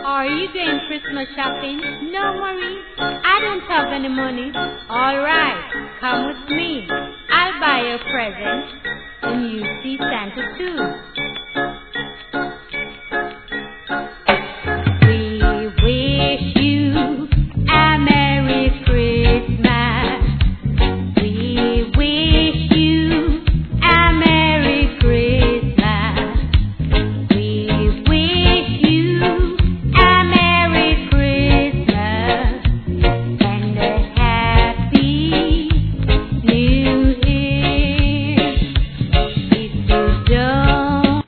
Are you going Christmas shopping? No worries, I don't have any money. Alright, come with me. I'll buy you a present and you see Santa too.